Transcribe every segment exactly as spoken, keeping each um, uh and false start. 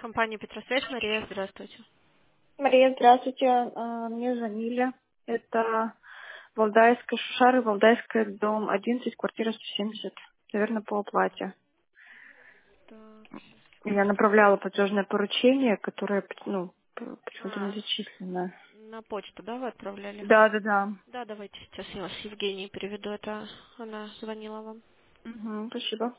Компания Петросвязь, Мария, здравствуйте. Мария, здравствуйте. А, Мне звонили. Это Валдайская Шушара, Валдайская, дом одиннадцать, квартира сто семьдесят. Наверное, по оплате. Так, сейчас, Я секундочку. направляла платежное поручение, которое, ну, п- почему-то не А, зачислено. на почту, да, вы отправляли? Да, да, да. Да, давайте сейчас я вас Евгении переведу, это она звонила вам. Угу, спасибо.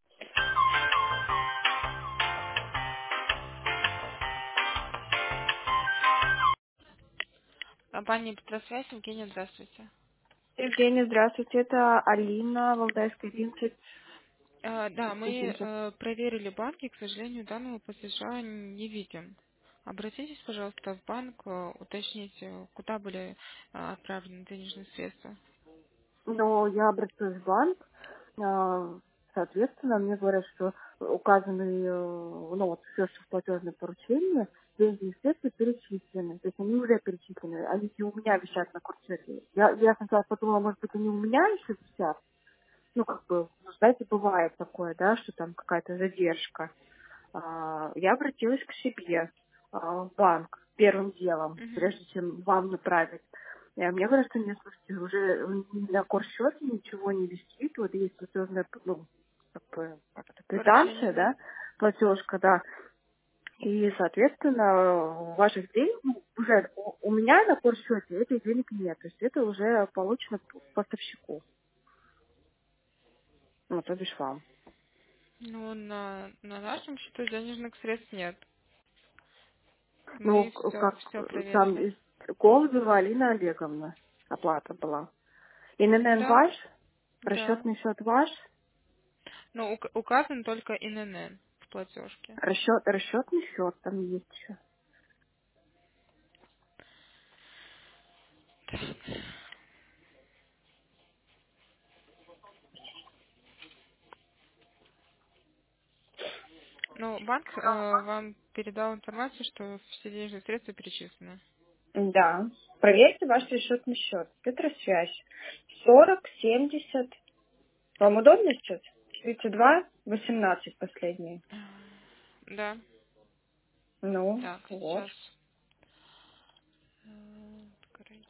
Компания Петросвязь, Евгения, здравствуйте. Евгения, здравствуйте. Это Алина, Валдайская, одиннадцать, Э, да, сто мы семьдесят. э, проверили банки, к сожалению, данного платежа не видим. Обратитесь, пожалуйста, в банк, э, уточните, куда были э, отправлены денежные средства. Но я обратилась в банк, а, соответственно, мне говорят, что указанные, э, ну вот, все, что в платежное поручение, денежные средства перечислены. То есть они уже перечислены, они не у меня висят на курсете. Я, я сначала подумала, может быть, они у меня еще висят. Ну, как бы, ну, знаете, бывает такое, да, что там какая-то задержка. А, я обратилась к себе а, в банк первым делом, Мгм. прежде чем вам направить. И мне говорят, что нет, слушайте, уже на корсчете ничего не висит, вот есть платежная, ну, как бы, как это, Поручение, квитанция, да? да, платежка, да, и, соответственно, ваших денег, ну, уже у, у меня на корсчете этих денег нет, то есть это уже получено п- поставщику, ну, то бишь вам. Ну, на, на нашем счету денежных средств нет. Ну, Мы к- все, как все там проверили. из Голубева Алина Олеговна оплата была. ИНН Да, ваш, да. расчетный счет ваш, Но ук- указан только ИНН в платежке. расчет, расчетный счет там есть еще. Ну, банк э, вам передал информацию, что все денежные средства перечислены. Да. Проверьте ваш расчетный счет. Петросвязь. сорок семьдесят. Вам удобно сейчас? тридцать два восемнадцать последний. Да. Ну, Так, вот. сейчас. э, открыть.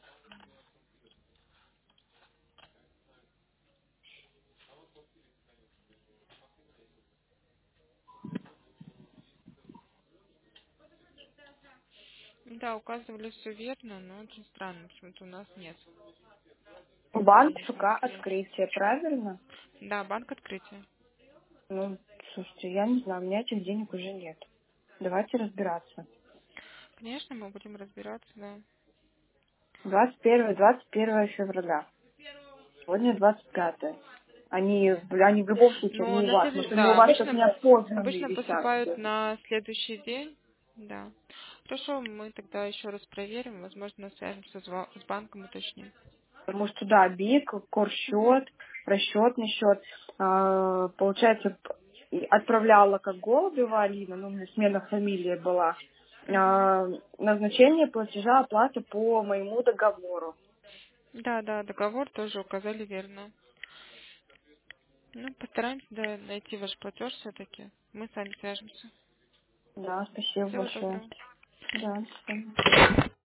Да, указывали все верно, но очень странно, почему-то у нас нет Банк ФК денежных средств. открытие, правильно? Да, банк открытия. Ну, слушайте, я не знаю, у меня этих денег уже нет. Давайте разбираться. Конечно, мы будем разбираться, да. двадцать первое, двадцать первое февраля. Сегодня двадцать пятое. Они, они в любом случае Но не у на вас. следующий, Может, они у да, вас как обычно, неопознанные обычно висят поступают где-то. на следующий день, да. Хорошо, мы тогда еще раз проверим, возможно, свяжемся с, ва- с банком, уточним. Потому что, да, БИК, Мгм. корсчет, расчетный счет. А, получается, п- и отправляла как Голубева Алина, ну, у меня смена фамилии была. Мгм. А, назначение платежа оплаты по моему договору. Да, да, договор тоже указали верно. Ну, постараемся, да, найти ваш платеж все-таки. Мы с вами свяжемся. Да, спасибо Всего большое. доброго. Да, до свидания.